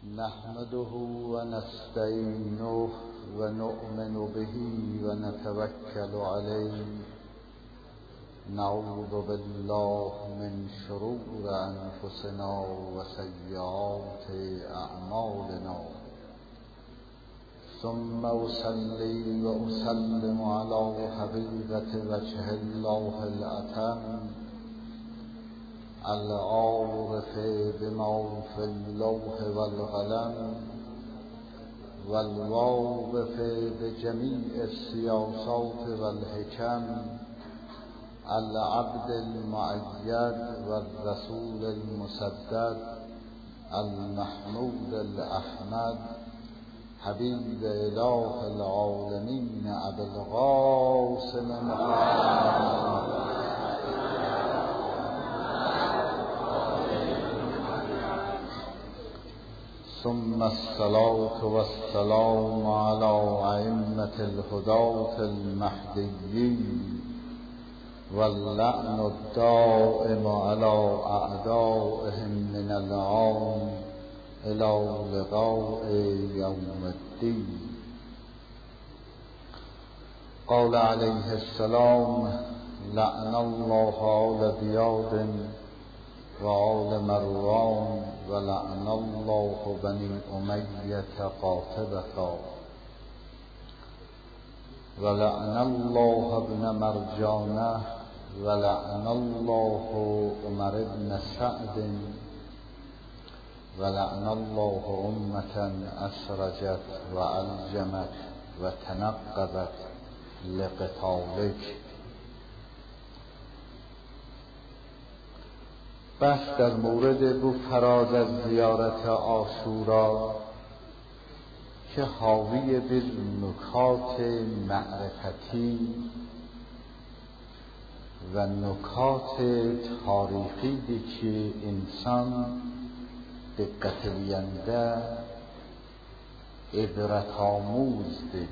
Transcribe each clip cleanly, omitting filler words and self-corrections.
نحمده ونستعينه ونؤمن به ونتوكل عليه. نعوذ بالله من شرور أنفسنا وسيئات أعمالنا، ثم أصلي وأسلم على حقيقة وجه الله الأتم العارف بما في اللوح والقلم والواقف بجميع السياسات والحكم، العبد المؤيد والرسول المسدد، المحمود الأحمد، حبيب إله العالمين أبي القاسم محمد ثم الصلاة والسلام على أئمة الهداة المهديين، واللعن الدائم على أعدائهم من الآن إلى لقاء يوم الدين. قال عليه السلام: لعن الله آل زياد وآل مروان ولعن الله بني أمية قاطبة ولعن الله ابن مرجانة ولعن الله عمر بن سعد ولعن الله أمة أسرجت وألجمت وتنقبت لقتالك. بس در مورد بو فراز از زیارت عاشورا که حاوی بر نکات معرفتی و نکات تاریخی دی که انسان دقت لینده عبرت آموز دی،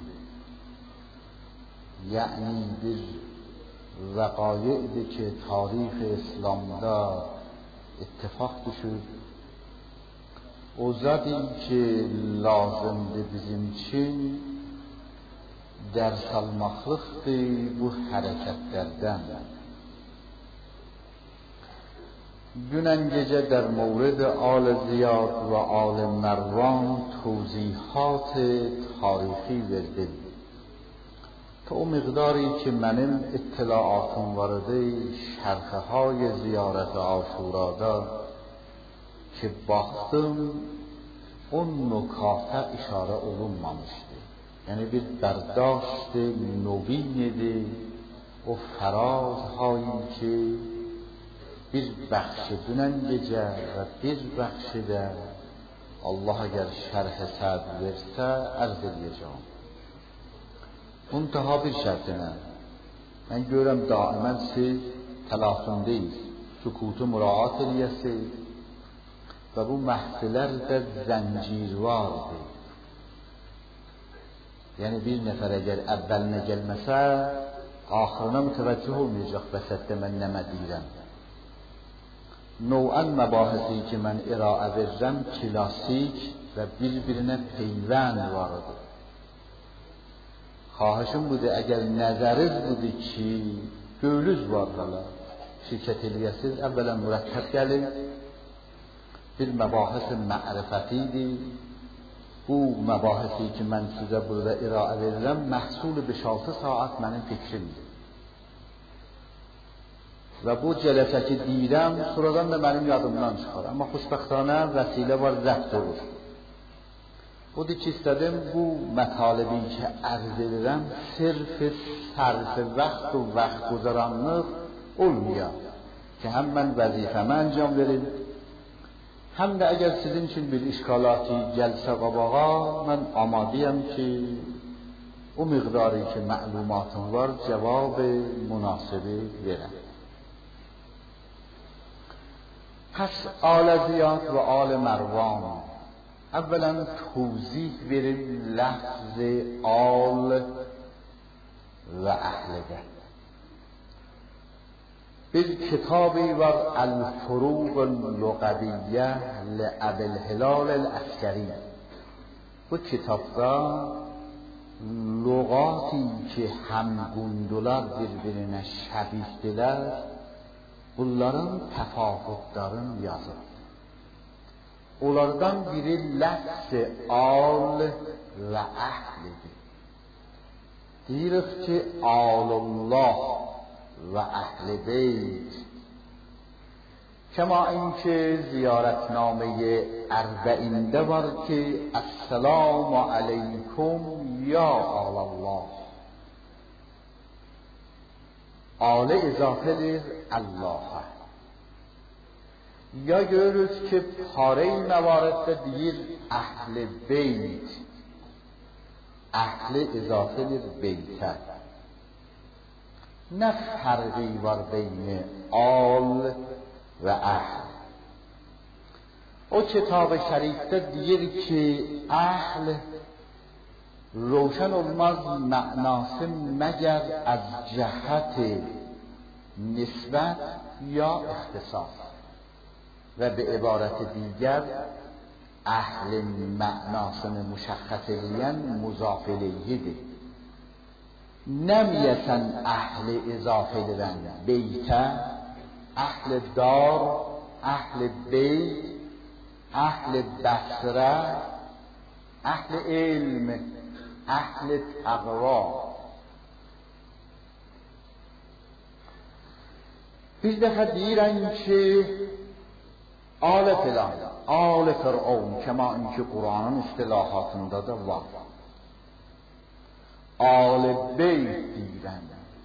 یعنی بر وقایع دی که تاریخ اسلام دا اتفاق شد اوزادی که لازم دی bizim için ders almaklıktı bu hareketlerden. Dünen gece در مورد آل زیاد و آل مروان توضیحات تاریخی verdim. تا اون مقداری که منم اطلاعاتم وارده شرحه های زیارت عاشورا دا که باختم اون نکات اشاره olunmamıştı. یعنی bir برداشت نوینیده و فراز هایی که bir بخش دونن gece و bir بخش ده Allah اگر شرح سعد verse arz edeceğim. Muntaha bir şərtinə, mən görəm daimən siz təlasümdeyiz, sükutu müraat eləyəsiz və bu məhsilər də zəncirvardır. Yəni bir nəfər əgər əvvəlinə gəlməsə, axırına mütəvəccüh olmayacaq vəsətdə mən nəmə deyirəm. Növən məbahisi ki mən iraə verirəm klasik və bir-birinə peyvənd vardır. خواهشم بوده اگر نظرت بوده که گولوز var hala şirket eləyəsiz, əvvələn mürəkkəb gəlin, bir məbahis ma'rifətiydi. Bu məbahisi ki mən sizə burada iraə verirəm məhsul 5-6 saat mənim fikrimdir və bu cələsə ki deyirəm sonradan da mənim yadımdan çıxar, amma xoşbəxtانه vəsilə var zəbt olur. Budur ki istədim bu mətalibi ki ərz edirəm sırf sərf vaxt و vaxt guzaranlıq olmuyor ki həm mən vəzifəmə əncam verim, həm də əgər sizin üçün bir işgalati gəlsə qabağa mən amadiyəm ki o miqdarı ki məlumatım var cavab münasibi verəm. پس آل زیاد و آل مروان اولا توضیح بریم لفظ آل و اهل بیت. بالکتاب و الفروق اللغویه لابی الهلال العسکری. bu kitabda lüğati ki həmqundular bir-birinə şəbihdirlər, bunların təfavütlərini yazır. Onlardan biri ləfz-i al və əhlidir. Deyirik ki, alullah və əhl-i beyt. Kema اینکه زیارتنامه اربعینده var ki السلام علیکم یا آل الله. آل اضافedir Allah'a. Ya görürüz ki pare-i mevaredde deyir əhl-i beyt. Əhl-i eضافedir beytə. Nə fərqi var beyni al ve ahl. O kitab-ı şerifte deyir ki ahl روشن olmaz معنası مگر از جهت نسبت یا اختصاص و به عبارت دیگر اهل معناسını مشخص edən مضاف الیهdir. نمیسن اهل اضافه edən beytə اهل دار، اهل بیت، اهل بصره، اهل علم، اهل تقوا. bir dəfə deyirəm ki آل فلان، آل فرعون kema اینکه Qur'anın istilahatında da var. آل بیت deyirəm.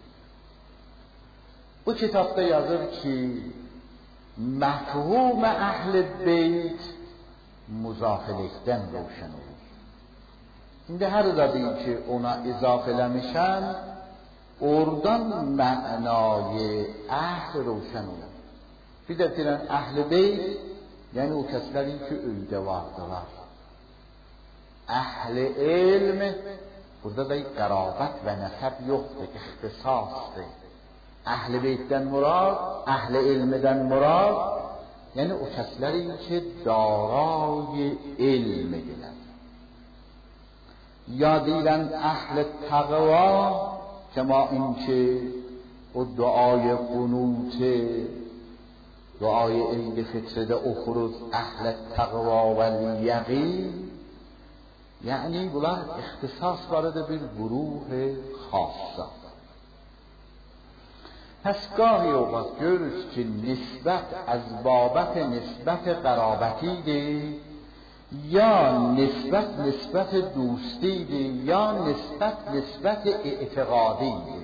Bu kitabda yazır ki mefhum اهل بیت مضافelikdən روشن olur. İndi hər zədi ki ona izafələmişəm, oradan mənayı əhl روشن olur. Bir də deyirən əhl-i beyt, yəni o kəslərin ki öydə vardılar. Əhl-i elm, burada da qərabət və nəsəb yoxdur, ixtisasdır. Əhl-i beytdən murad, əhl-i ilmidən murad, yəni o kəslərin ki daray elmidirlər. Ya deyilən əhl-i təqva, kema اینکه o duayı qunut, duayı Eid-i Fitr'də oxuruz, əhl-i təqva və yəqin, yəni bunlar ixtisas barədə bir gruh xassa. پس گاهی اوقات görürüz ki nisbət از بابت nisbət qərabətiydir, ya nisbət دوستیdir, ya nisbət اعتقادیdir.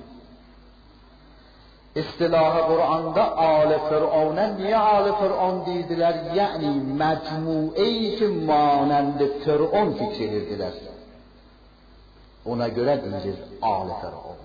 اصطلاح قرآنda آل فرعونه niye آل فرعون deyirdiler? Yani mecmueyi ki manend فرعون fikir edirdiler. Ona göre deyiriz آل فرعون.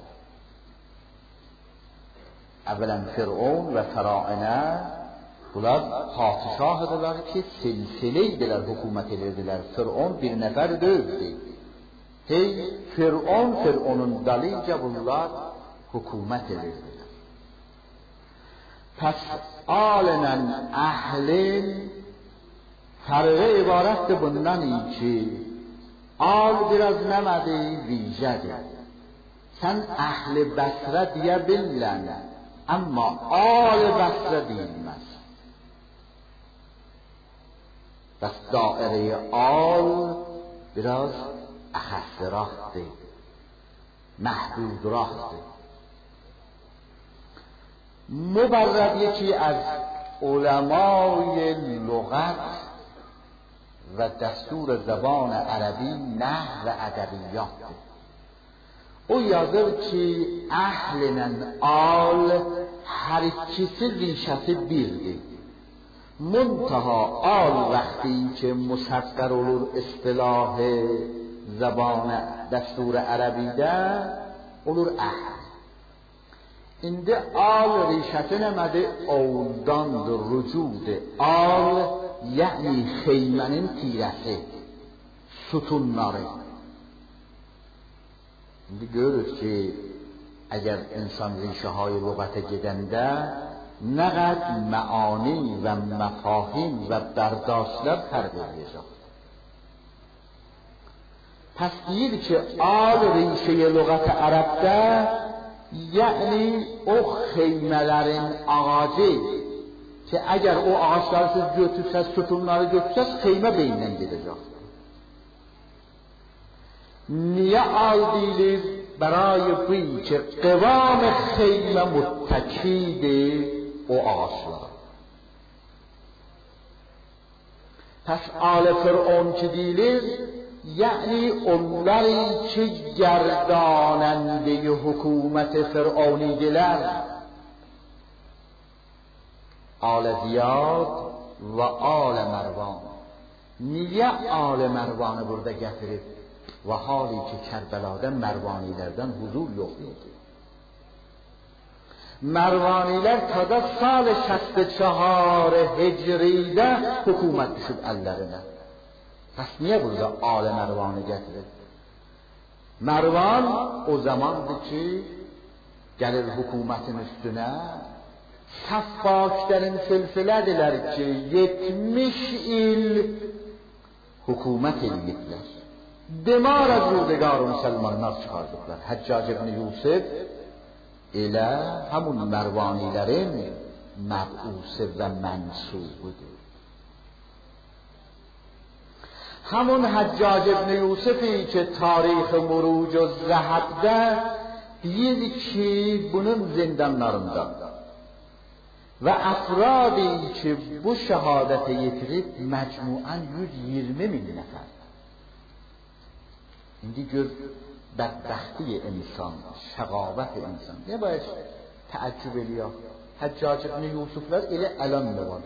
Evvelen Fir'un ve Feraine bunlar padişahdılar ki silsileydiler, hükümet edirdiler. Fir'un bir nefer değildi. Hey Fir'un'un dalıca bunlar hükümet edirdiler. Pes alenen ehlin farğı ibarettir bundan ki al biraz nemedi vicedir. Sen ehli Basra diyebilirler. Ama al Basra deyilmez. Bas daire-i al biraz ahsirahtı, محدودراهتı. مبرد یکی از علمای لغت و دستور زبان عربی نحو و ادبیات. O yazır ki əhlinin al hər ikisi rişəsi birdir. Muntaha al vəqti ki musəqqər olur istilahı zabanı dəstur-i ərəbidə olur əhl. İndi al rişəsi nəmədir? Oldandır, rücudur. Al yəni xeymənin tirəsi, sütunları. İndi görürüz ki, əgər insan rişəhay lüğətə gedəndə نقد معانی و مفاهیم و برداشت‌lar فرق ایجاد. پس دید که آل ریشه لغت عرب ده یعنی او خیمelerin ağacı که اگر o ağaçları siz götürseniz, sütunları götürseniz xeymə beyindən gedəcək. Niye al deyilir? برای بویی که قوام خیمه متکید o ağaçlar. پس آل فرعون که deyilir یعنی onları که گرداننده حکومت فرعونیدilər. آل زیاد و آل مروان. niye آل مروانı burada getirib و حالی که کربلاdan مروانیlərdən huzur yox idi. مروانilər ta da sal 64 hicridə hükümet düşüb əllərinə. Pəs niyə burada آل مروانı gətirir? Mervan o zamandır ki gəlir hükümetin üstünə Səffaklərin silsilədilər ki 70 il hükümet ediblər. Demar az rüzgar Müslümanlar çıxardıblar. Həccac ibn Yusuf elə həmun Mərvanilərin məb'usi və mənsubudur. Həmun Həccac ibn Yusufi ki tarix muruc و zəhəbdə deyir ki bunun zindanlarındadır. و افرادی که bu şehadete yetirib mecmuan 120.000 nəfər. İndi gör bədbəxti insan, şəqavət insan. Ne باید təəccüb eləyək? Həccac ibn Yusuflar elə ələm var.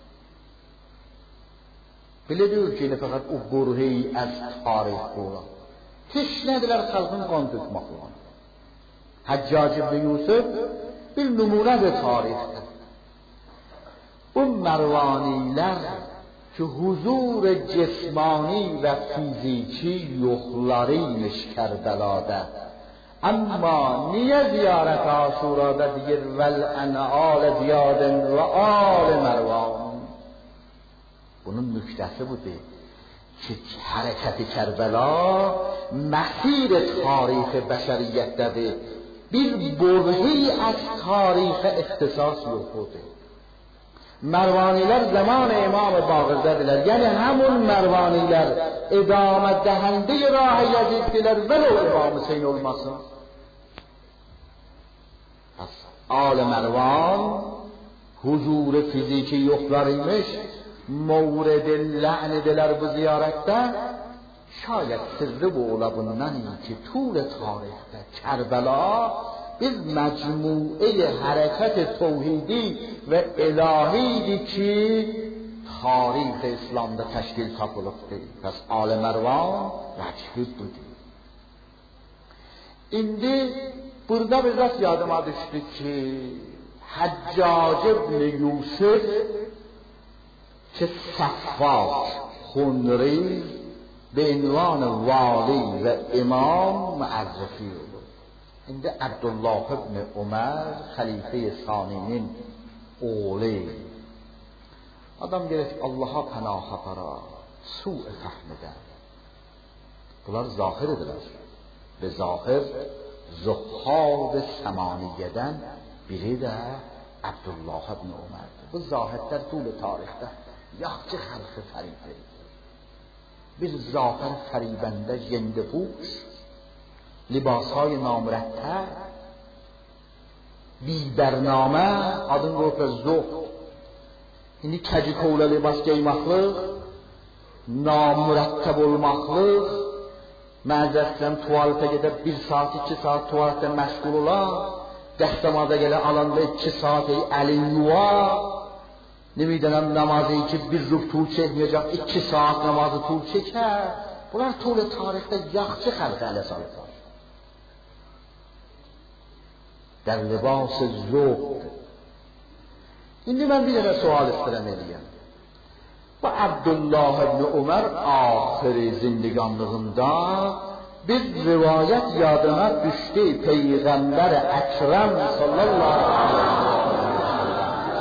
Belə deyir ki, fəqət o qurheyi az tarix qura. Teşnədilər xalqın qan tökməklə. Həccac ibn Yusuf bir nümunədir tarixdə. O Mərvanilər ki huzur cismani və fiziki yoxlarıymış Kərbəlada. Amma niyə ziyarət Aşurada deyir vəl ən al ziyadın və al Mərvan? Bunun nüktəsi budur ki hərəkəti Kərbəla məsir tarix bəşəriyyətdədir. Bir burhi az tarix ixtisas yoxudur. Mərvanilər zaman İmam Bağırdədirlər. Yəni həmun Mərvanilər idamət dəhəndə rah Yaziddirlər vələ İmam Hüseyin olmasın. Al Mərvan huzur fiziki yoxlarıymış. Mevred la'nedilər bu ziyarətdə. Şayət sırrı bu ola bundan ki طول tarixdə Kərbəla bir mecmu'e hareket توحیدی و الهیدی ki tarix İslam'da təşkil tapılıbdır. Pəs Al Mərvan vəcihid budur. İndi burada biraz yadıma düşdü ki Həccac ibn Yusuf ki Səffak Xunri به عنوان والی و امام معرفی بود. İndi Abdullah ibn Ömer xəlifə saninin oğlu. Adam gerek Allah'a pənah apara, su-i fəhmidən. Bunlar zahirdirlər. Ve zahir zuhad səmaniyyədən biri də Abdullah ibn Ömer'dir. Bu zahidlər طول tarixdə yaxçı xəlqi fəribdir. Bir zafer fریبنده ژنده پوش لباسهای نامرتب بی برنامه adın qoyub zoq indi kəci kovla libas geymaqlıq namürəttəb olmaqlıq məzəsləm tuvaletə gedib 1 saat 2 saat tuvaletdə məşğul ola dəstəmaza gələ alanda 2 saat əlin yuva nemiydənəm namazı ki bir ruh tul çəkməyəcək 2 saat namazı tul çəkər. Bunlar طول tarixdə yaxçı xəlqə ələ salıblar. در لباس ذوق. İndi mən bir dənə sual istəyirəm eləyəm. Bu Abdullah ibn Ömer axiri zindiganlığında bir rivayət yadına düşdü Peyğəmbər Əkrəm sallallahu aleyhi ve sellem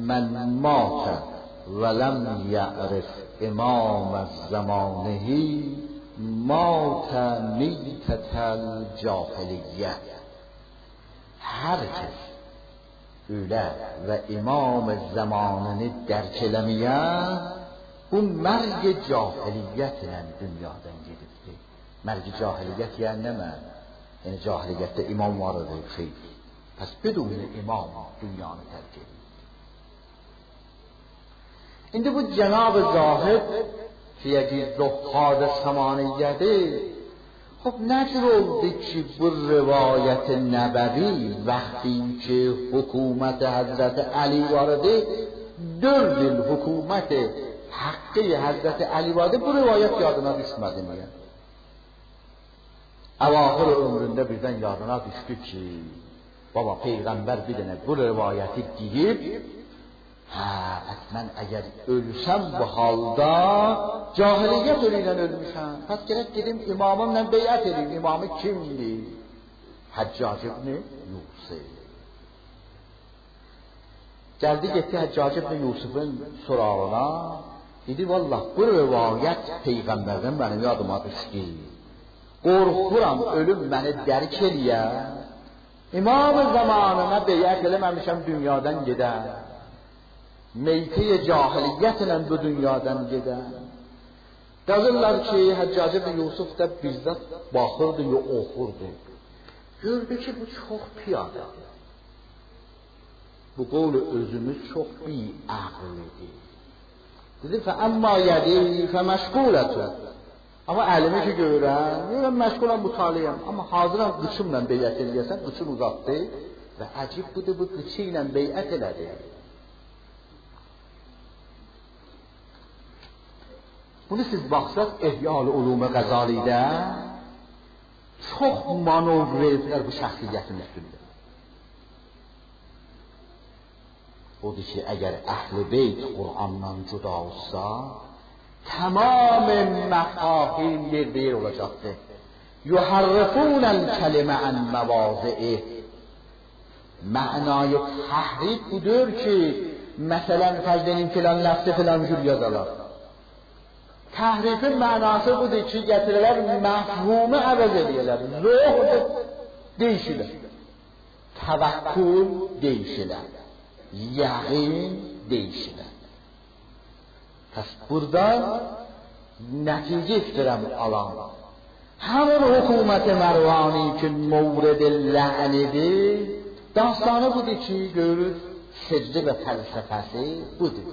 من مات ولم یعرف امام الزمانه مات میتة الجاهلیه. هر کس öyle ve imam zamanını derk eləməyən bu mərg cahiliyyətlə dünyadan gedibdi. Mərg cahiliyyət yəni nə məna? Yəni cahiliyyətdə imam var idi, xeyr. Pəs bedun imam dünyanı tərk edir. İndi bu Cənab-ı Zahid ki, zuhad samaniyyədir. خب نجر oldu ki bu rivayet nebevi vaqti ki hukumet Hazreti Ali vardı 4 yıl hukumet hakkı Hazreti Ali vardı bu rivayet yadına düşmedi mi? Avahir ömründe birden yadına düştü ki baba peygamber bir tane bu rivayeti deyip mən əgər ölsəm bu halda cahiliyyət ölüylə ölmüşəm. Pəs gərək gedim imamımla beyət edeyim. İmamı kimdir? Həccac ibn Yusuf. Gəldi getdi Həccac ibn Yusufun sorağına. Dedi vallah bu rivayət peyğəmbərdən mənim yadıma düşdü. Qorxuram ölüm məni dərk eləyə. İmam zamanına beyət eləməmişəm dünyadan gedər. Meyte cahiliyyətlə bu dünyadan gedən. Yazırlar ki, Həccac ibn Yusuf da bizzat baxırdı, oxurdu. Gördü ki, bu çox piyadadır. Bu qovlu özümüz çox bi'aqlidir. Dedi, fəəmmə yədi fəməşqulətun. Amma əlimi ki görürəm, məşğulam mutaliyəm. Amma hazıram qıçımla beyət eləyəsən, qıçın uzatdı və əcib budur, bu qıçı ilə beyət elədi. Bunu siz baxsaq İhya-ül Ulum-i Qəzalidə çox manovr edilər bu şəxsiyyətin üstündə. Odur ki, əgər Əhl-i Beyt Qur'andan cüda olsa, tamam məfahim yer olacaqdır. Yuharrifunəl kəlimə ən məvazi'i. Mənayı təhrif budur ki, məsələn, fəzlənin filan ləfzi filan cür yazarlar. Təhrifin mənası budur ki, gətirilər məfhumu əvəz edirlər. Zuhd deyişilər. Təvəkkül deyişilər. Yəqin deyişilər. Pəs buradan nəticə istirəm alan. Həmin hökumət-i Mərvani ki, mövrid-i lə'nidir, dastanı budur ki, görür, secdə və fəlsəfəsi budur.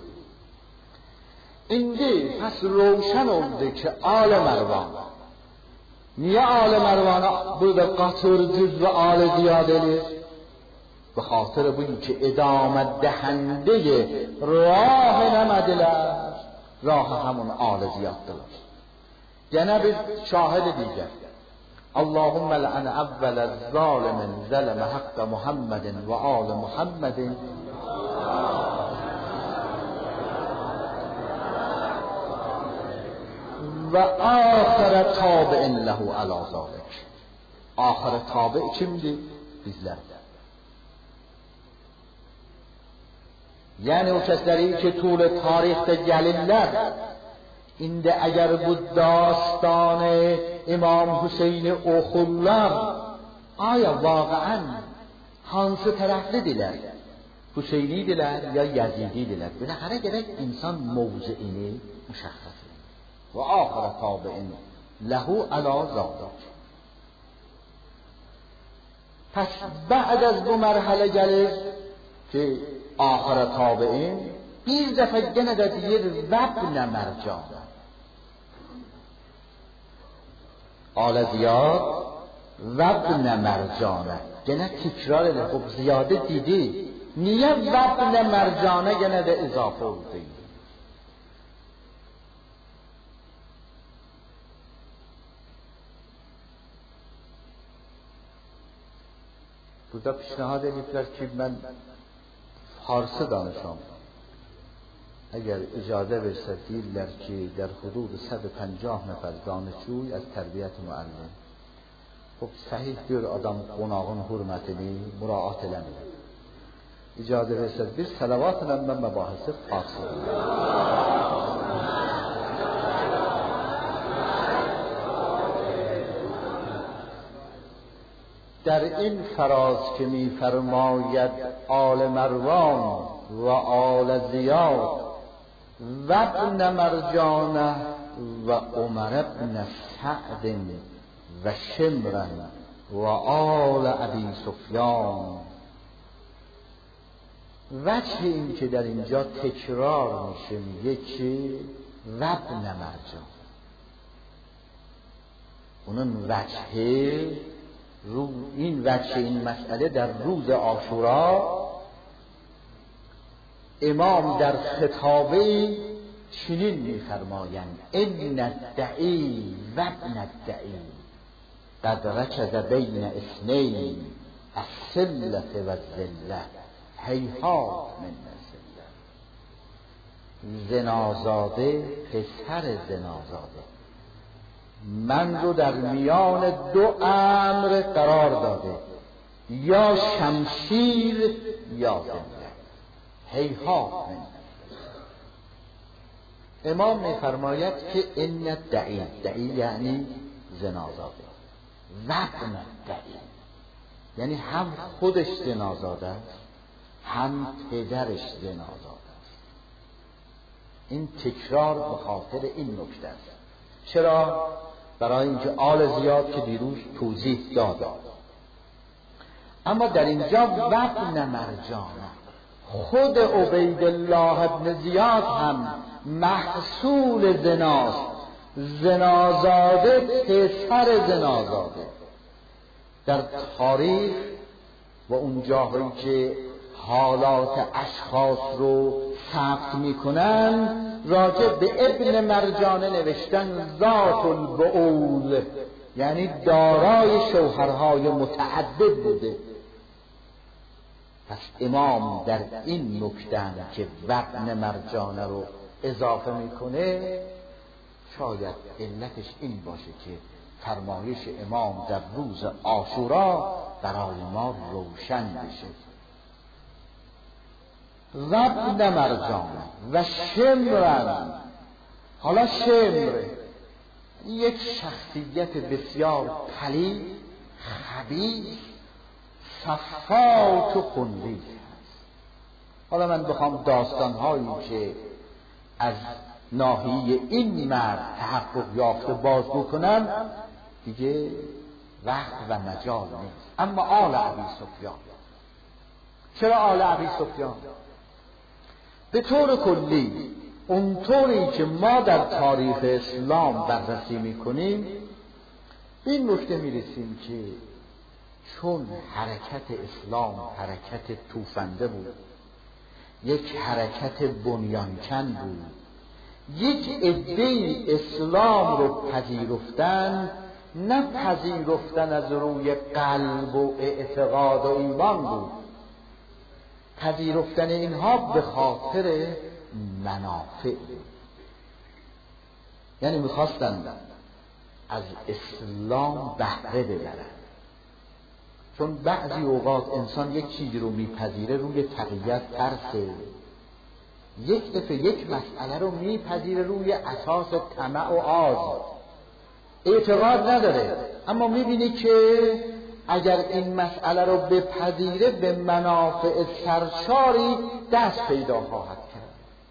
İndi pəs roşan oldu ki, Al-i Mərvan. Niyə Al-i Mərvanı burada qatır, cüz və al-i ziyad edir? Və xatır budur ki, edamət dəhəndəyi rah eləmədilər. Rahı həmun al-i ziyaddılar. Yenə bir şahid digər. Allahümmə lə'ən əvvələ zalimin zələmə haqqə Muhammedin və al-i Muhammedin və axirə tabi'in ləhu əla zalik. Axirə tabi' kimdir? Bizlərdir. Yəni o kəsləri ki, tul tarixdə gəlirlər, indi əgər bu dastanı İmam Hüseyni oxurlar, aya vaqəən hansı tərəflidirlər? Hüseynidirlər ya Yəzididirlər? Belə hərə gərək insan mövziini müşəxxəs edir. Və axirə tabi'in ləhu əla zalik. Pəs bə'd az bu mərhələ gəlir ki, axirə tabi'in bir dəfə yenə də deyir vəbnə mərcanə. Al-i ziyad vəbnə mərcanə. Yenə təkrar edir. Xub ziyadə dedi. Niyə vəbnə mərcanə yenə də izafə oldu? Burada pişnahad ediblər ki, mən Farsı danışam. Əgər icazə versə deyirlər ki, der hudud 150 nəfər danışuy az tərbiyyət müəllim. Xub səhih bir adam qonağın hürmətini müraat eləmir. اجازه بسید بیر صلوات من مباحث فارسی. در این فراز که می فرماید آل مروان و آل زیاد و ابن مرجانه و عمر ابن سعد و شمر و آل ابی سفیان، وجه این که در اینجا تکرار میشه میگه که و ابن مرجان، اونم وجه این وجه این مسئله در روز عاشورا امام در خطابه چنین می‌فرمایند: ان الدعی و ابن الدعی قد رکض بین اثنین الصلة و الذلة هیهات من الذلة. زنازاده، پسر زنازاده من رو در میان دو امر قرار داده، یا شمشیر یا زنده. هیهات من. امام می‌فرماید که ان الدعی، دعی یعنی زنازاده، و ابن الدعی یعنی هم خودش زنازاده است هم پدرش زنازاده است. این تکرار به خاطر این نکته است. چرا؟ برای اینکه آل زیاد که دیروز توضیح دادم. اما در اینجا و ابن مرجانه، خود عبیدالله ابن زیاد هم محصول زناست، زنازاده پسر زنازاده. در تاریخ و اون جاهایی که حالات اشخاص رو ثبت میکنن راجع به ابن مرجانه نوشتن ذات البعول، یعنی دارای شوهرهای متعدد بوده. پس امام در این نکته که ابن مرجانه رو اضافه میکنه شاید علتش این باشه که فرمایش امام در روز عاشورا برای ما روشن بشه. و ابن مرجانه و شمرن. حالا شمر یک شخصیت بسیار پلید، خبیث، صفات و خنثی است. حالا من بخوام داستان‌هایی که از ناحیه این مرد تحقق یافته بازگو کنم دیگه وقت و مجال نیست. اما آل ابی سفیان، چرا آل ابی سفیان؟ به طور کلی اونطوری که ما در تاریخ اسلام بررسی میکنیم به این نکته میرسیم که چون حرکت اسلام حرکت توفنده بود، یک حرکت بنیانکن بود، یک عده اسلام رو پذیرفتن، نه پذیرفتن از روی قلب و اعتقاد و ایمان بود، پذیرفتن اینها به خاطر منافع، یعنی میخواستن از اسلام بهره ببرن. چون بعضی اوقات انسان یک چیزی رو میپذیره روی تقیت ترسه، یک دفعه یک مسئله رو میپذیره روی اساس طمع و آز، اعتقاد نداره، اما میبینی که اگر این مسئله رو بپذیره به منافع سرشاری دست پیدا خواهد کرد.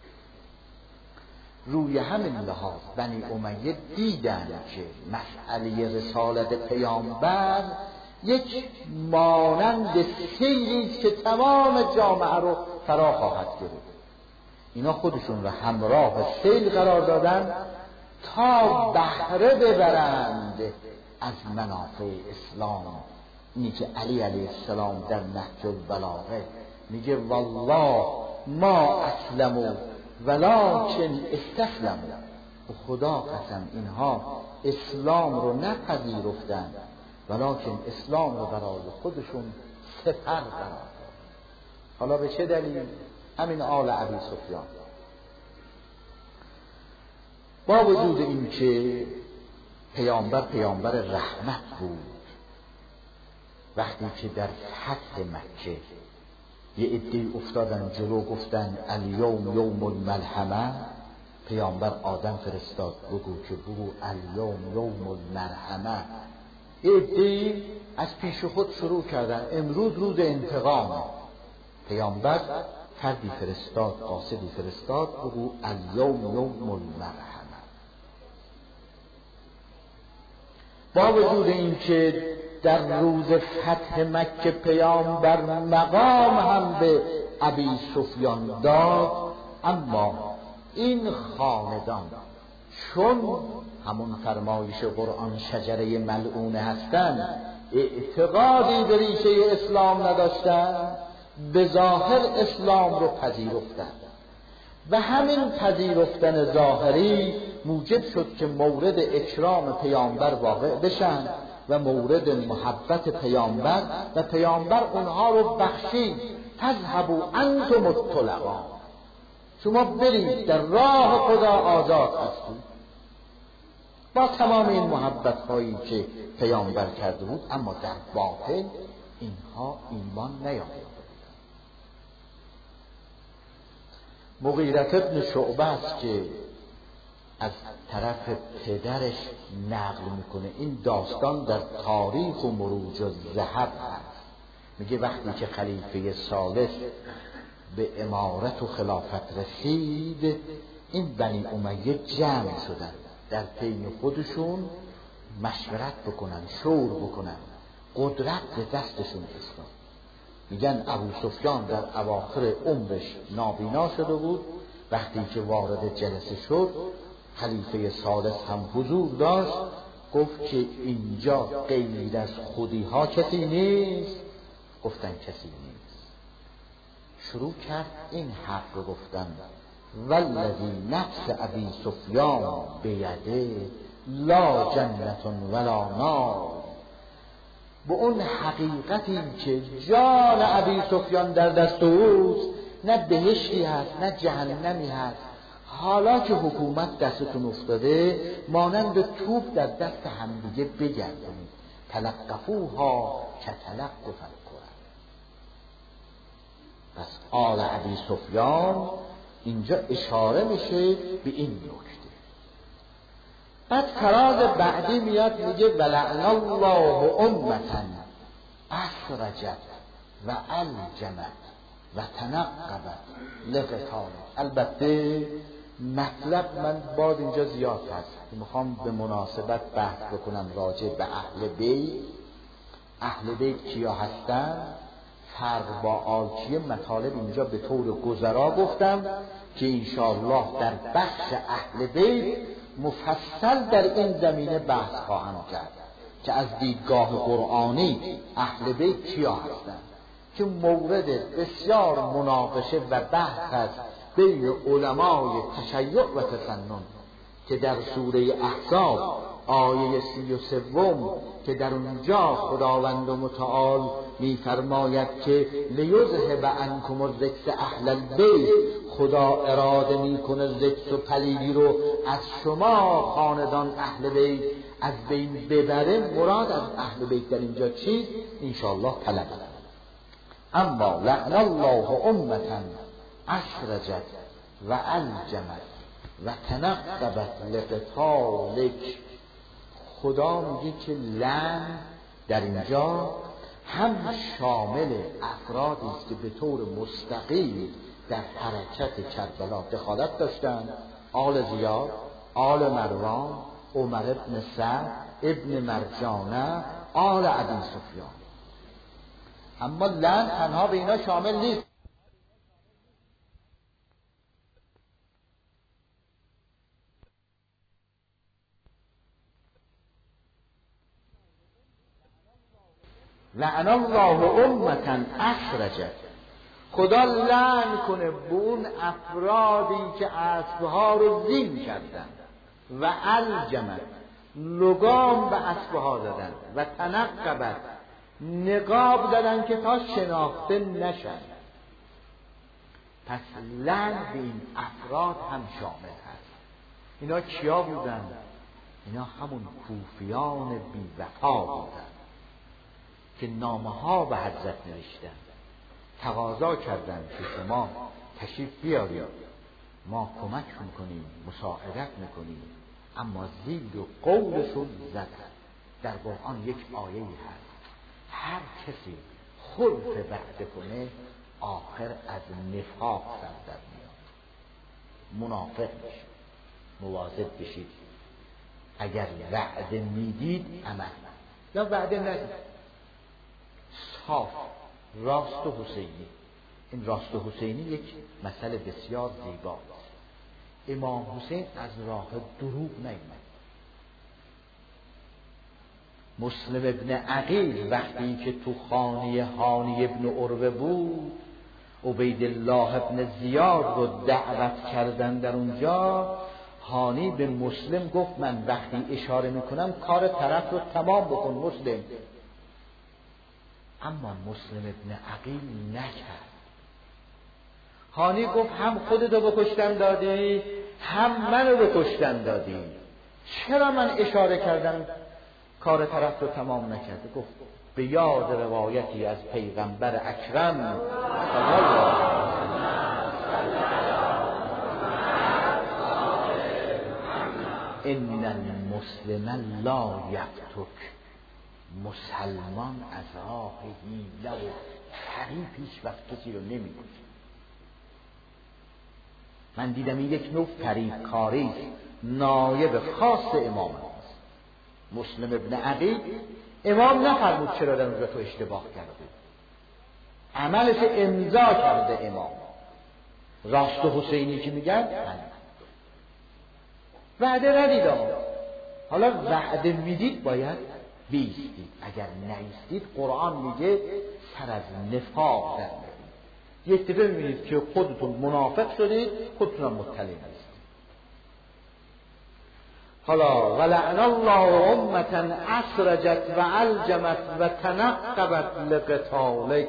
روی همین لحاظ بنی امیه دیدن که مسئله رسالت پیامبر یک مانند سیلی که تمام جامعه رو فرا خواهد گرفت. اینا خودشون رو همراه سیل قرار دادن تا بهره ببرند از منافع اسلام. اینی که علی علیه السلام در نهج البلاغه میگه والله ما اسلموا ولکن استسلموا. خدا قسم اینها اسلام رو نپذیرفتند ولکن اسلام رو برای خودشون سپر قرار دادند. حالا به چه دلیل؟ همین آل ابی سفیان. با وجود این که پیامبر رحمت بود، وقتی که در فتح مکه یه عده‌ای افتادن جلو گفتن الیوم یوم الملحمه. پیامبر آدم فرستاد بگو که بگو الیوم یوم المرحمه. یه عده‌ای از پیش خود شروع کردن امروز روز انتقام. پیامبر فردی فرستاد، قاصدی فرستاد بگو الیوم یوم المرحمه. با وجود این که در روز فتح مکه پیامبر مقام هم به ابی سفیان داد، اما این خاندان چون همون فرمایش قرآن شجره ملعونه هستند، اعتقادی به ریشه اسلام نداشتند، به ظاهر اسلام رو پذیرفتند و همین پذیرفتن ظاهری موجب شد که مورد اکرام پیامبر واقع بشن و مورد محبت پیامبر و پیامبر اونها رو بخشید. تذهبوا انتم الطلقاء، شما برید در راه خدا آزاد هستید. با تمام این محبت هایی که پیامبر کرده بود، اما در باطن اینها ایمان نیاورده. مغیرة ابن شعبه است که از طرف پدرش نقل میکنه. این داستان در تاریخ و مروج الذهب هست. میگه وقتی که خلیفه ثالث به امارت و خلافت رسید، این بنی امیه جمع شدن در بین خودشون مشورت بکنن، شور بکنن، قدرت به دستشون افتاد. میگن ابو سفیان در اواخر عمرش نابینا شده بود. وقتی که وارد جلسه شد، خلیفه ثالث هم حضور داشت، گفت که اینجا غیر از خودی ها کسی نیست. گفتن کسی نیست. شروع کرد این حرف رو گفتن والذی نفس ابی سفیان بیده لا جنت ولا نار. به اون حقیقتی که جان ابی سفیان در دست اوست، نه بهشتی هست نه جهنمی هست. حالا که حکومت دستتون افتاده، مانند توپ در دست همدیگه بگردونید. تلقفوها کتلقف الکره. پس آل ابی سفیان اینجا اشاره میشه به این نکته. بعد فراز بعدی میاد میگه ولعن الله امتا اخرجت و الجمت و تنقبت لقتال. البته مطلب من باز اینجا زیاد هست، میخوام به مناسبت بحث بکنم راجع به اهل بیت. اهل بیت کیا هستن؟ فرق با آل چیه؟ مطالب اینجا به طور گذرا گفتم که انشاءالله در بخش اهل بیت مفصل در این زمینه بحث خواهم کرد که از دیدگاه قرآنی اهل بیت کیا هستند، که مورد بسیار مناقشه و بحث است بین علمای تشیع و تسنن، که در سوره احزاب آیه 33 که در اونجا خداوند متعال میفرماید که لیذهب عنکم الرجس اهل البیت، خدا اراده میکنه رجس و پلیدی رو از شما خاندان اهل بیت از بین ببره. مراد از اهل بیت در اینجا چیست؟ انشاءالله طلب. اما لعن الله امتا اشرجت و الجمت و تنقبت لقتالک. خدا میگه که لعن در اینجا هم شامل افرادی است که به طور مستقیم در حرکت کربلا دخالت داشتند: آل زیاد، آل مروان، عمر ابن سعد، ابن مرجانه، آل ابی سفیان. اما لعن تنها به اینا شامل نیست. لعن الله امتا اخرجت. خدا لعن کنه به اون افرادی که اسبها رو زین کردن و الجمت لگام به اسبها دادن و تنقبت نقاب دادن که تا شناخته نشن. پس لعن به این افراد هم شامل هست. اینا کیا بودن؟ اینا همون کوفیان بی‌وفا بودن که نامه ها به حضرت نوشتن تقاضا کردند که شما تشریف بیارید، ما کمک میکنیم، مساعدت میکنیم، اما زید و قولشون زدن. در قرآن یک آیه هست هر کسی خلف وعده کنه آخر از نفاق سر در میاد، منافق میشه. مواظب بشید اگر وعده میدید عمل یا وعده ندید. صاف راست و حسینی، این راست و حسینی یک مسئله بسیار زیباست. امام حسین از راه دروغ نیامد. مسلم ابن عقیل وقتی که تو خانه هانی ابن عروه بود، عبیدالله ابن زیاد رو دعوت کردن در اونجا، هانی به مسلم گفت من وقتی اشاره میکنم کار طرف رو تمام بکن مسلم. اما مسلم ابن عقیل نکرد. هانی گفت هم خودتو بکشتن دادی هم منو بکشتن دادی، چرا من اشاره کردم کار طرف رو تمام نکرده؟ گفت به یاد روایتی از پیغمبر اکرم صلی الله علیه ان المسلم لا یفتک، مسلمان از راه حیله و فریب هیچ وقت کسی رو نمی‌کشه. من دیدم این یک نوع فریب کاری نایب خاص امام است. مسلم ابن عقیل امام نفرمود چرا در اونجا تو اشتباه کرده، عملش امضا کرده امام. راست و حسینی که میگن وعده ندید آقا، حالا وعده میدید باید بیستید، اگر نیستید قرآن میگه سر از نفاق در میارید. یک دفعه میبینید که خودتون منافق شدید، خودتون هم مطلع نیست. حالا ولعن الله امة اسرجت و الجمت و تنقبت لقتالک،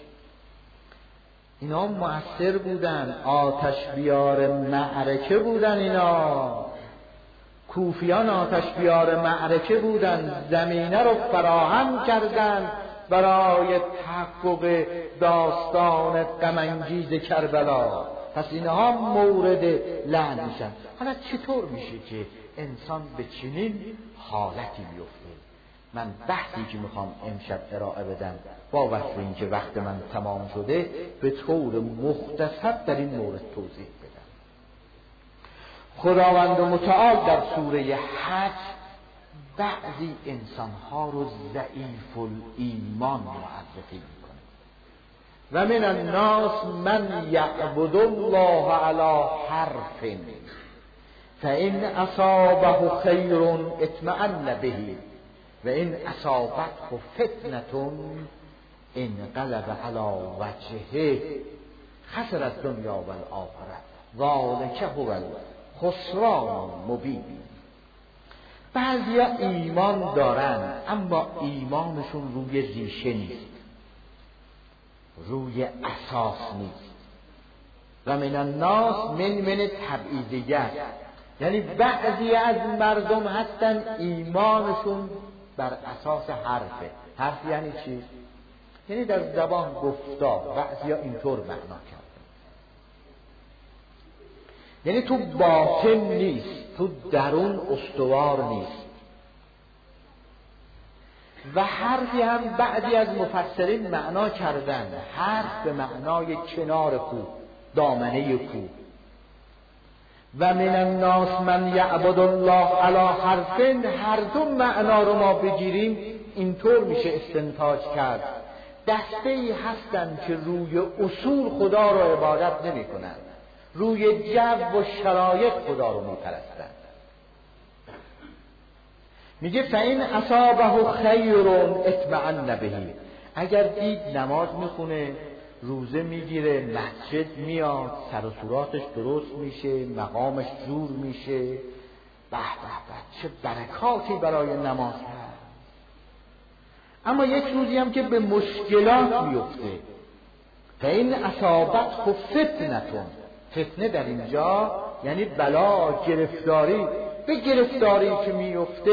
اینا مؤثر بودن، آتش بیار معرکه بودن. اینا کوفیان آتش بیار معرکه بودن، زمینه رو فراهم کردن برای تحقق داستان غم انگیز کربلا. پس اینها مورد لعن میشن. حالا چطور میشه که انسان به چنین حالتی بیفته؟ من بحثی که میخوام امشب ارائه بدم با وقت اینکه وقت من تمام شده به طور مختصر در این مورد توضیح بدم. خداوند متعال در سوره حج بعضی انسانها رو ضعیف الایمان معرفی میکنه. و من الناس من یعبد الله علی حرف فإن اصابه خیر اطمأن به و این اصابته فتنة انقلب علی وجهه خسر الدنیا و الآخرة ذلک هو الخسران المبین. بعضیا ایمان دارن اما ایمانشون روی ریشه نیست، روی اساس نیست. و من الناس من تبعیضیت، یعنی بعضی از مردم هستن ایمانشون بر اساس حرفه. حرف یعنی چی؟ یعنی در زبان گفتار. بعضیا اینطور معنا کردن، یعنی تو باطن نیست، تو درون استوار نیست. و حرفی هم بعضی از مفسرین معنا کردن حرف به معنای کنار کوه، دامنه کوه. و من الناس من یعبد الله علی حرف، هر دو معنا رو ما بگیریم اینطور میشه استنتاج کرد. دسته‌ای هستن که روی اصول خدا رو عبادت نمی کنن، روی جو و شرایط خدا رو میپرستن. میگه فإن اصابه خیر اطمأن به، اگر دید نماز میخونه، روزه میگیره، مسجد میاد، سر و صورتش درست میشه، مقامش جور میشه، به به به چه برکاتی برای نماز هست. اما یک روزی هم که به مشکلات میفته، فإن اصابته فتنة، فتنه در اینجا یعنی بلا، گرفتاری. به گرفتاری که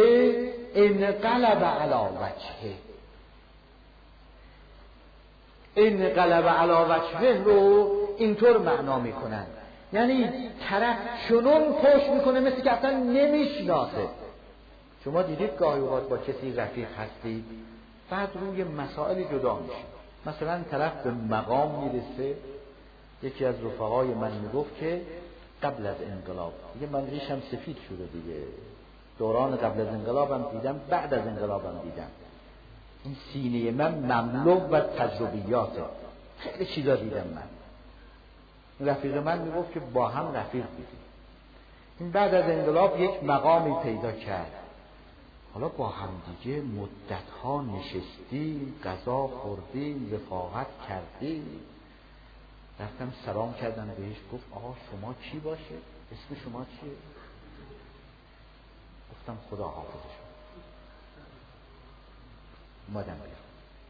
میفته انقلب علی وجهه، این قلب علی وجهه رو اینطور معنا میکنن، یعنی طرف چنون پشت میکنه مثل که اصلا نمیشناسه. شما دیدید گاهی اوقات با کسی رفیق هستید بعد روی مسائل جدا میشه، مثلا طرف به مقام میرسه. یکی از رفقای من میگفت که قبل از انقلاب دیگه من ریشم سفید شده دیگه، دوران قبل از انقلابم دیدم، بعد از انقلابم دیدم، این سینه من مملو و تجربیاته، خیلی چیزا دیدم من. رفیق من میگفت که با هم رفیق بودیم، این بعد از انقلاب یک مقامی پیدا کرد، حالا با هم دیگه مدت‌ها نشستیم، غذا خوردیم، رفاقت کردیم. رفتم سلام کردم بهش، گفت آقا شما کی باشه؟ اسم شما چیه؟ گفتم خدا حافظ شما. اومدم بیرون.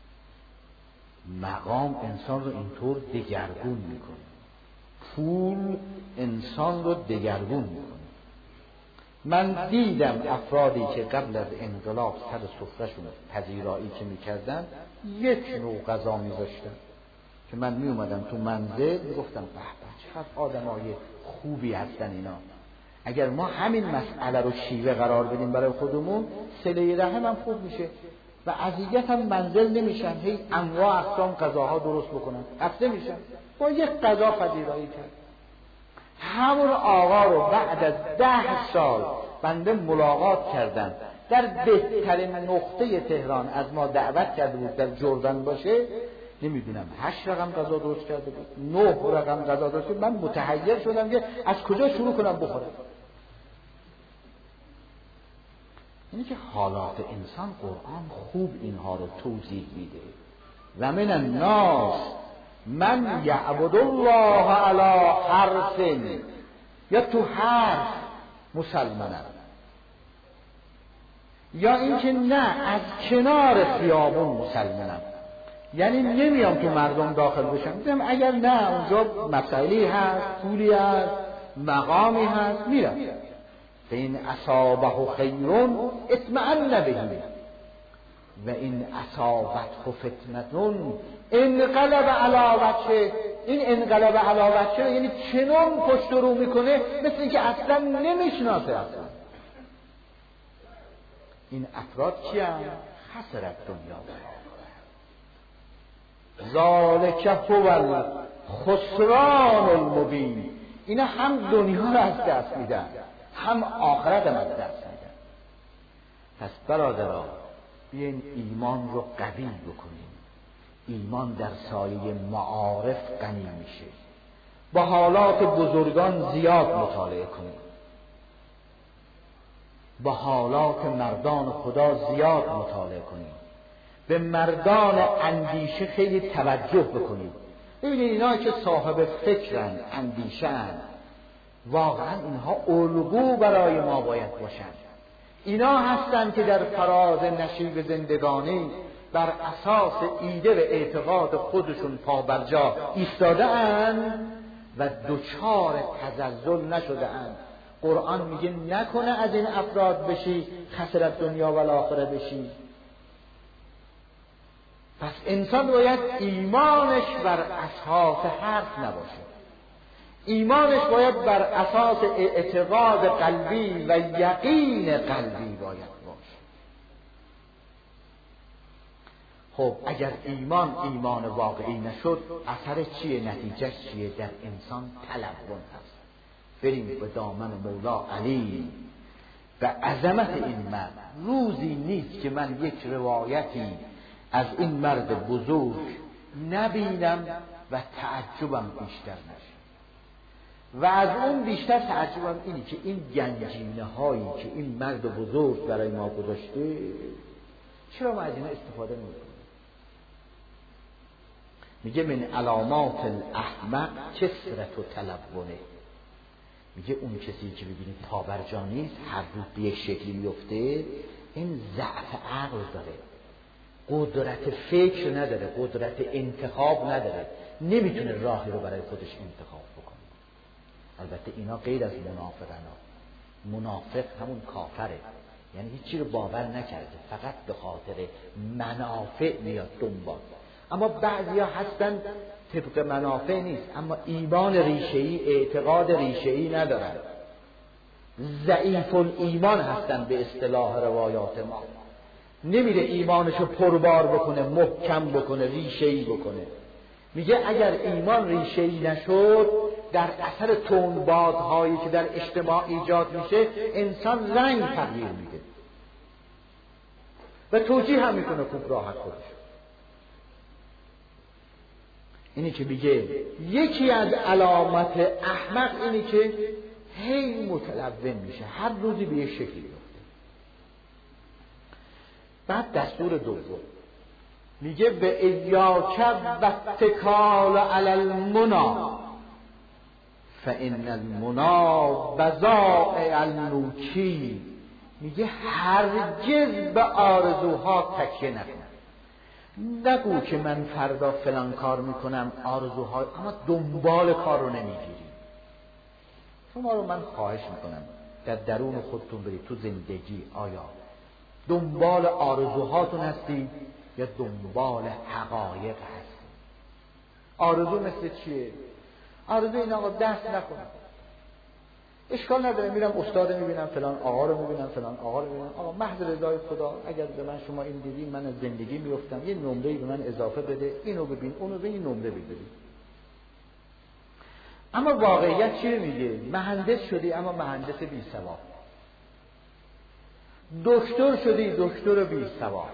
مقام انسان رو اینطور دگرگون میکنه، پول انسان رو دگرگون میکنه. من دیدم افرادی که قبل از انقلاب سر سفرهشون پذیرایی که میکردن یک نوع غذا میذاشتن که من میومدم تو منزل میگفتم به به چقدر آدمای خوبی هستن اینا. اگر ما همین مسئله رو شیوه قرار بدیم برای خودمون، صله رحم هم خوب میشه و اذیت هم منزل نمیشن، هی انواع اقسام غذاها درست بکنن، خسته میشن. با یک غذا پذیرایی کرد. همون آقا رو بعد از 10 سال بنده ملاقات کردم در بهترین نقطه تهران، از ما دعوت کرده بود در جردن باشه، نمیدونم 8 رقم غذا درست کرده بود، 9 رقم غذا درست کرده. من متحیر شدم که از کجا شروع کنم بخورم. اینی که حالات انسان قرآن خوب اینها رو توضیح میده. و من الناس من یعبد الله علی حرف، یا تو حرف مسلمانم، یا اینکه نه از کنار خیابون مسلمانم، یعنی نمیام تو مردم داخل بشم، میگم اگر نه اونجا مسائلی هست، پولی هست، مقامی هست، میرم. فین اصابه خیرون اطمئن به و این اصابته فتنه انقلب علی وجهه. این انقلب علی وجهه یعنی چنان پشت رو میکنه مثل اینکه اصلا نمیشناسه. اصلا این افراد کیان؟ خسرت دنیا ذالک هو الخسران المبین. اینا هم دنیا رو از دست میدن هم آخرت هم از دست میدن. پس برادران بیاین ایمان رو قوی بکنیم. ایمان در سایه معارف غنی میشه. با حالات بزرگان زیاد مطالعه کنیم، با حالات مردان خدا زیاد مطالعه کنیم، به مردان اندیشه خیلی توجه بکنیم. ببینید اینا که صاحب فکرن، اندیشه‌اند، واقعا اینها الگو برای ما باید باشند. اینا هستند که در فراز نشیب زندگانی بر اساس ایده و اعتقاد خودشون پابرجا ایستاده اند و دچار تزلزل نشده اند. قرآن میگه نکنه از این افراد بشی خسرت دنیا و آخره بشی. پس انسان باید ایمانش بر اساس حرف نباشه، ایمانش باید بر اساس اعتقاد قلبی و یقین قلبی باید باشه. خب اگر ایمان واقعی نشد، اثر چیه؟ نتیجه چیه؟ در انسان تلون هست. بریم به دامن مولا علی و عظمت این مرد. روزی نیست که من یک روایتی از این مرد بزرگ نبینم و تعجبم بیشتر نشه. و از اون بیشتر تعجبم اینی که این گنجینه هایی که این مرد بزرگ برای ما گذاشته، چرا ما از اینا استفاده نمی‌کنیم؟ میگه من علامات الاحمق کثرت و تلونه. میگه اون کسی که ببینید پابرجا نیست، هر روز به یک شکلی میفته، این ضعف عقل داره، قدرت فکر نداره، قدرت انتخاب نداره، نمیتونه راهی رو برای خودش انتخاب بکنه. البته اینا غیر از منافقن. منافق همون کافره، یعنی هیچی رو باور نکرده، فقط به خاطر منافع میاد دنبال. اما بعضیا هستن طبق منافع نیست، اما ایمان ریشه‌ای، اعتقاد ریشه‌ای ندارن، ضعیف الایمان هستن به اصطلاح روایات ما. نمیره ایمانشو پربار بکنه، محکم بکنه، ریشه‌ای بکنه. میگه اگر ایمان ریشه‌ای نشد، در اثر تندبادهایی که در اجتماع ایجاد میشه انسان رنگ تغییر میده و توجیه هم میکنه خوب راحت خودش. اینی که میگه یکی از علامت احمق اینی که هی متلون میشه، هر روزی به یک شکلی بیفته. بعد دستور دوم میگه به ایاک و اتکال علی المنا فان المنا بضائع النوکی. میگه هرگز به آرزوها تکیه نکن. نگو که من فردا فلان کار میکنم آرزوها، اما دنبال کار رو نمیگیری. شما رو من خواهش میکنم در درون خودتون برید تو زندگی، آیا دنبال آرزوهاتون هستی یا دنبال حقایق هستی؟ آرزو مثل چیه؟ آرزو این آقا دست نکنم، اشکال نداره، میرم استاد میبینم، فلان آقا رو میبینم، فلان آقا رو میبینم، آقا محض رضای خدا اگر به من شما این دیدی من از زندگی میافتم، یه نمره‌ای به من اضافه بده، اینو ببین اونو ببین، این نمره بگیری. اما واقعیت چیه میگه؟ مهندس شدی اما مهندس بی سواد، دکتر شدی دکتر بی سواد،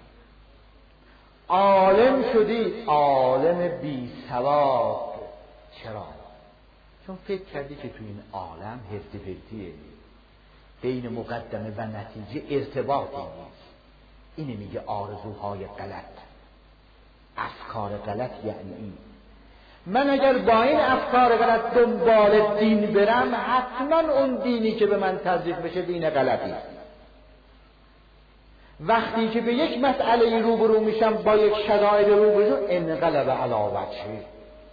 عالم شدی عالم بی سواد. چرا؟ چون فکر کردی که تو این عالم هفته پرتیه، بین مقدمه و نتیجه ارتباطی نیست. اینه میگه آرزوهای غلط، افکار غلط. یعنی این من اگر با این افکار غلط دنبال دین برم، حتما اون دینی که به من تزریق بشه دین غلطی است. وقتی که به یک مسئله روبرو میشم، با یک شرایط روبرو، انقلب علی وجهه،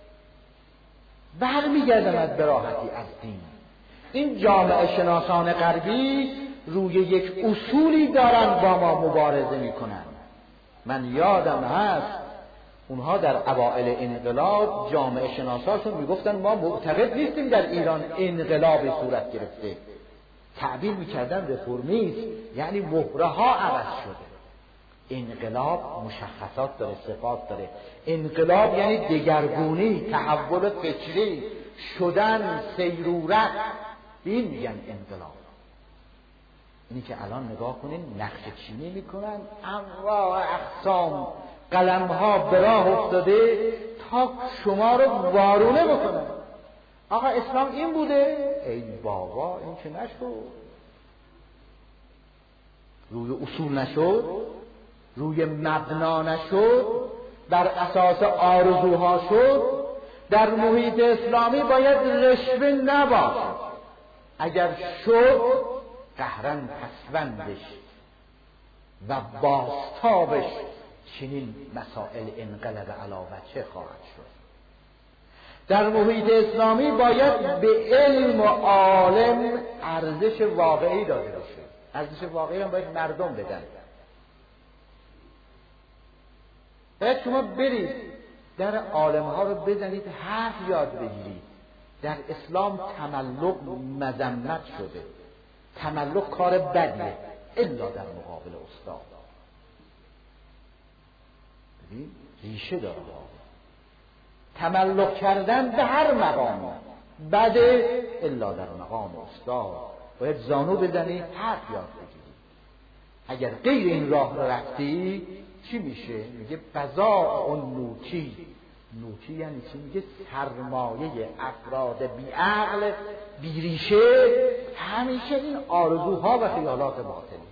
برمیگردم از براحتی از دین. این جامعه شناسان غربی روی یک اصولی دارن با ما مبارزه میکنن. من یادم هست اونها در اوائل انقلاب جامعه شناساشون میگفتن ما معتقد نیستیم در ایران انقلابی صورت گرفته. تعبیر میکردن رفرمیست، یعنی مهره ها عوض شده. انقلاب مشخصات داره، صفات داره. انقلاب یعنی دگرگونی، تحول فکری، شدن، سیرورت. این میگن انقلاب. اینی که الان نگاه کنین نقشه چینی میکنن، انواع اقسام قلم ها به راه افتاده تا شما رو وارونه بکنن. آقا اسلام این بوده؟ ای بابا این که نشد، روی اصول نشد، روی مبنا نشد، بر اساس آرزوها شد. در محیط اسلامی باید رشوه نباشد، اگر شد قهرن پسوندش و باستابش چنین مسائل انقلب علی وجهه خواهد شد. در محیط اسلامی باید به علم و عالم ارزش واقعی داده بشه. ارزش واقعی هم باید مردم بدن. باید شما برید در عالم ها رو بزنید، حرف یاد بگیرید. در اسلام تملق مذمت شده. تملق کار بدیه الا در مقابل استاد. ببین ریشه داره. تملق کردن به هر مقامی بده الا در مقام استاد. باید زانو بزنی، حرف یاد بگیری. اگر غیر این راه رو رفتی چی میشه؟ میگه بضاع اون نوچی. نوچی یعنی چی؟ میگه سرمایه افراد بی عقل بی ریشه همیشه این آرزوها و خیالات باطل.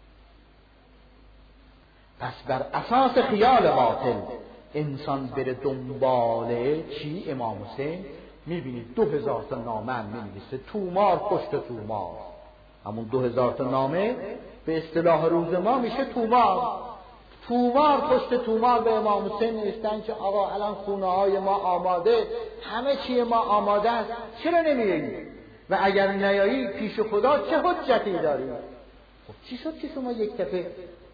پس بر اساس خیال باطل انسان بره دنباله چی؟ امام حسین میبینید 2000 تا نامه هم می‌نویسه، تومار پشت تومار. همون 2000 تا نامه به اصطلاح روز ما میشه تومار پشت تومار به امام حسین نوشتن که آقا الان خونه های ما آماده، همه چی ما آماده است، چرا نمیایی؟ و اگر نیایی پیش خدا چه حجتی داری؟ خب چی شد که شما یک دفعه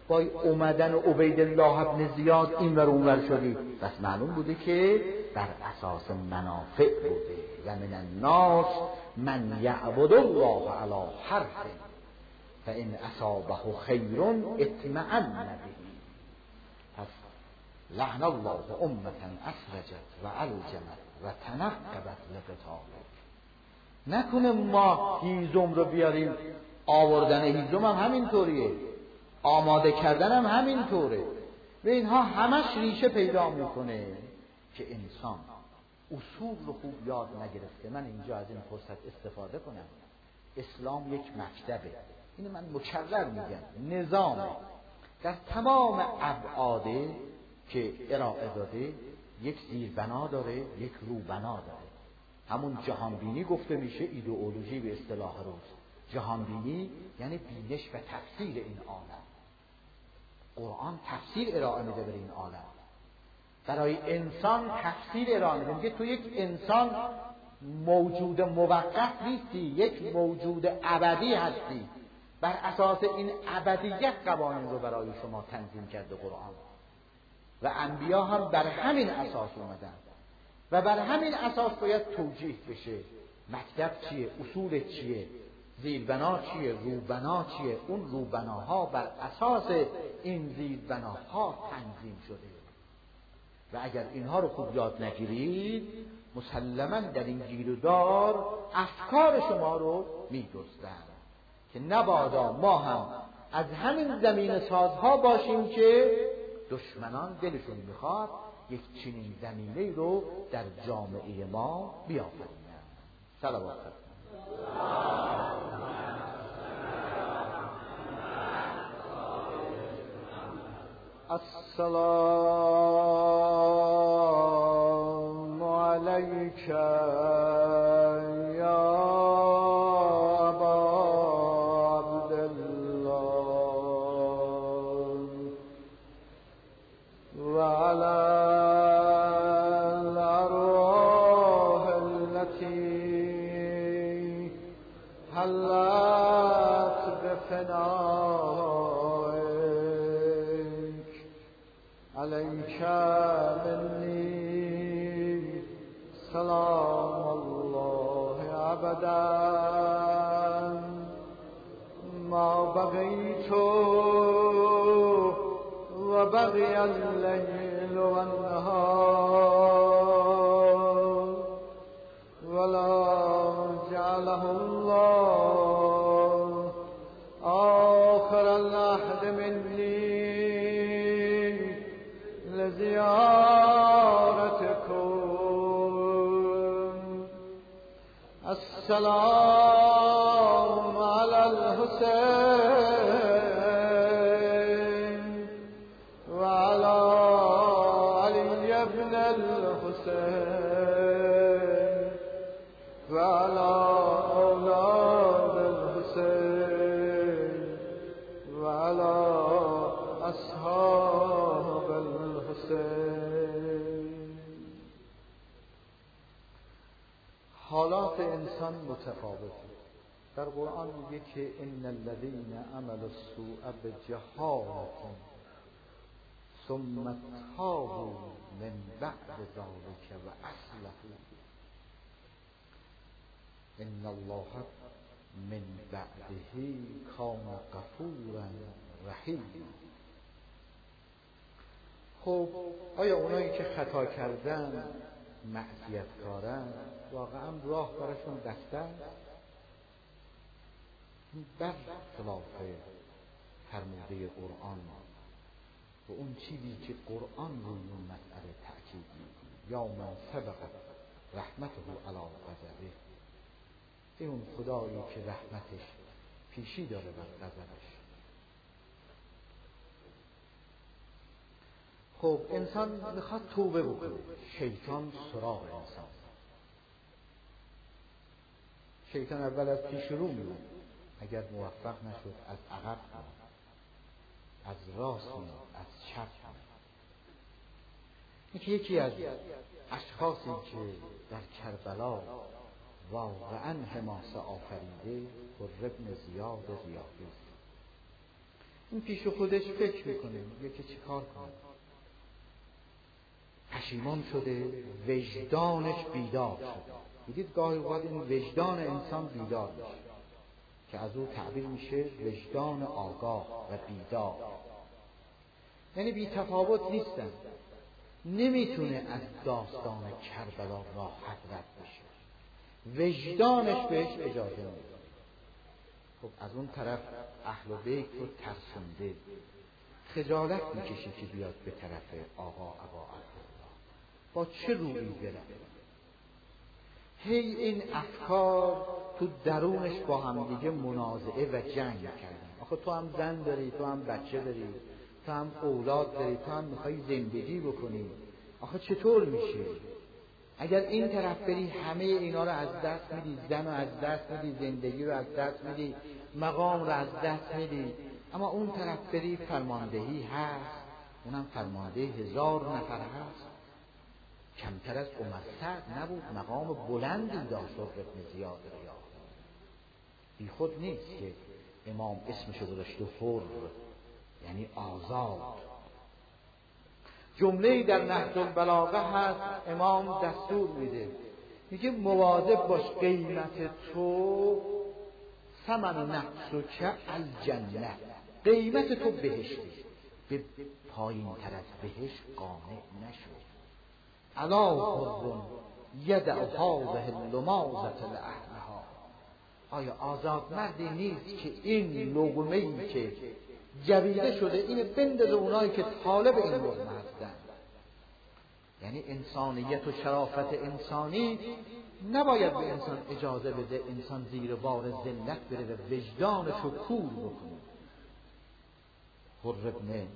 با اومدن عبیدالله ابن زیاد این ور اون ور شدی؟ بس معلوم بوده که بر اساس منافع بوده. و من الناس من یعبد الله علی حرف فان اصابه خیر اطمأن به. پس لعن الله امة اسرجت و الجمت و تنقبت لقتالک. نکنه ما هیزم رو بیاریم، آوردن هیزم هم همینطوریه، آماده کردن هم همینطوره. و اینها همش ریشه پیدا میکنه که انسان اصول رو خوب یاد نگرفته. من اینجا از این فرصت استفاده کنم. اسلام یک مکتبه، اینو من مکرر میگم، نظامه در تمام ابعاده که ارائه داده. یک زیربنا داره، یک روبنا داره. همون جهانبینی گفته میشه، ایدئولوژی به اصطلاح روز. جهانبینی یعنی بینش و تفسیر این عالم. قرآن تفسیر ارائه میده برای این عالم. برای انسان تفسیر ارائه میده. میگه تو یک انسان موجود موقت نیستی، یک موجود ابدی هستی. بر اساس این ابدیت قوانین رو برای شما تنظیم کرده قرآن. و انبیا هم بر همین اساس اومدن و بر همین اساس باید توجیه بشه. مکتب چیه؟ اصول چیه؟ زیربنا چیه؟ روبنا چیه؟ اون روبناها بر اساس این زیربناها تنظیم شده. و اگر اینها رو خوب یاد نگیرید مسلماً در این گیر و دار افکار شما رو می‌دزدن. که نبادا ما هم از همین زمین سازها باشیم که دشمنان دلشون میخواد یک چنین زمینه‌ای رو در جامعه ما بیافرینند. صلوات. السلام علیک یا ابا عبدالله و علی الارواح التي حلت بفنائک علیک منی سلام الله ابدا ما بقیت و بقی اللیل و النهار ولا جعله الله آخر العهد منی لزیارتكم. السلام على الحسين وعلى علي بن الحسين وعلى أولاد الحسين وعلى أصحاب الحسين. حالات انسان متفاوته. در قرآن میگه که ان الذين عملوا السوء بجهالة ثم تابوا من بعد ذلك واصلحوا ان الله من بعده کان غفورا رحیما. خب آیا اونایی که خطا کردن معصیت کارن واقعا راه براشون بسته است؟ بر خلاف فرموده قرآن و اون چیزی که قرآن روی اون مسئله تأکید میکنه، یا من سبقت رحمته علی غضبه، این اون خدایی که رحمتش پیشی داره بر غضبش. خب انسان میخواد توبه بکنه، شیطان سراغ انسان. شیطان اول از پیش رو میاد، اگر موفق نشد از عقب میاد، از راست میاد، از چپ میاد. یکی از اشخاصی که در کربلا واقعا حماسه آفریده قر بن زیاد ریاحی است. این پیش خودش فکر میکنه، میگه که چی کار کنه. پشیمان شده، وجدانش بیدار شده. دیدید گاهی اوقات این وجدان انسان بیدار میشه که از او تعبیر میشه وجدان آگاه و بیدار. یعنی بی تفاوت نیستن، نمیتونه از داستان کربلا راحت رد بشه، وجدانش بهش اجازه میده. خب از اون طرف اهل بیت رو ترسونده، خجالت میکشه که بیاد به طرف آقا ابا عبدالله، با چه رویی بره؟ هی این افکار تو درونش با هم دیگه منازعه و جنگ کردن. آخه تو هم زن داری، تو هم بچه داری، تو هم اولاد داری، تو هم میخوای زندگی بکنی، آخه چطور میشه؟ اگر این طرف بری همه اینا رو از دست میدی، زن رو از دست میدی، زندگی رو از دست میدی، مقام رو از دست میدی، اما اون طرف بری فرماندهی هست، اونم فرمانده 1000 نفر هست، کمتر از عمر سعد نبود، مقام بلندی داشت ابن زیاد ریا. بی خود نیست که امام اسمشو گذاشته حر، یعنی آزاد. جمله‌ای در نهج البلاغه هست، امام دستور میده، میگه مواظب باش قیمت تو ثمن نفسک الجنه، قیمت تو بهشتی، به پایین تر از بهشت قانع نشو. الا حر یدع هذه اللماظة لأهلها، آیا آزاد مردی نیست که این لقمه‌ای که جویده شده اینه بندازه اونایی که طالب این لقمه هستن؟ یعنی انسانیت و شرافت انسانی نباید به انسان اجازه بده انسان زیر بار ذلت بره و وجدانش رو کور بکنه. حر ابن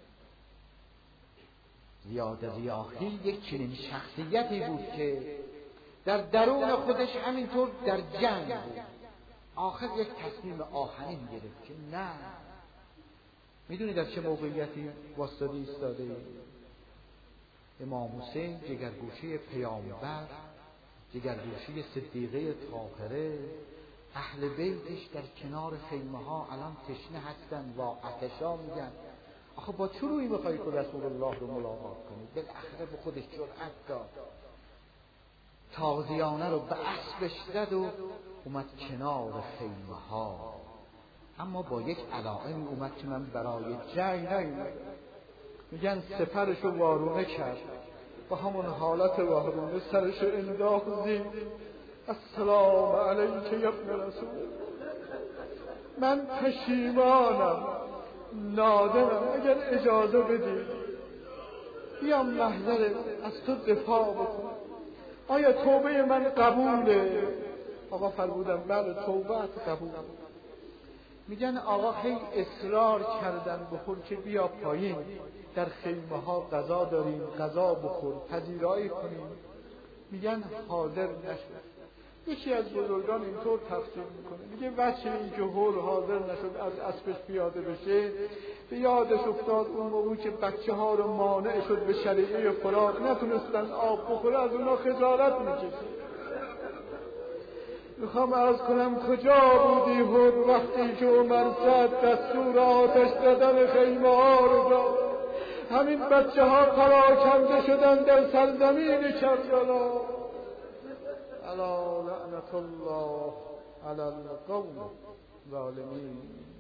زیاد ریاحی یک چنین شخصیتی بود که در درون خودش همینطور در جنگ بود. آخر یک تصمیم آهنین گرفت که نه، میدونید در چه موقعیتی واسطه ایستاده؟ امام حسین جگرگوشه پیامبر، جگرگوشه صدیقه طاهره، اهل بیتش در کنار خیمه ها الان تشنه هستن و آتشا میگن آخه با چه روی میخوایی که رسول الله رو ملاقات کنید؟ بالاخره به خودش جرأت داد، تازیانه رو به اسبش زد و اومد کنار خیمه ها، اما با یک علائمی اومد که من برای جنگ نیومدم. میگن سپرشو وارونه کرد، با همون حالت وارونه سرشو انداخت زیر. السلام علیک یا ابن رسول، من پشیمانم، نادمم، اگر اجازه بدید بیام محضر از تو دفاع بکنم، آیا توبه من قبوله؟ آقا فرمودن بله توبت قبوله. میگن آقا خیلی اصرار کردن بخور که بیا پایین، در خیمه ها غذا داریم، غذا بخور، پذیرایی کنیم. میگن حاضر نشد. یکی از بزرگان اینطور تفسیر میکنه، میگه وجه این که حر حاضر نشد از اسبش پیاده بشه، به یادش افتاد اون موقعی که بچه ها رو مانع شد به شریعه فراق، نتونستن آب بخوره، از اونا خجالت میکشه. میخوام عرض کنم کجا بودی حر وقتی که عمر سعد دستور آتش زدن خیمه ها رو داد؟ همین بچه ها پراکنده شدن در سرزمین کربلا. الا لعنت الله علی القوم الظالمین.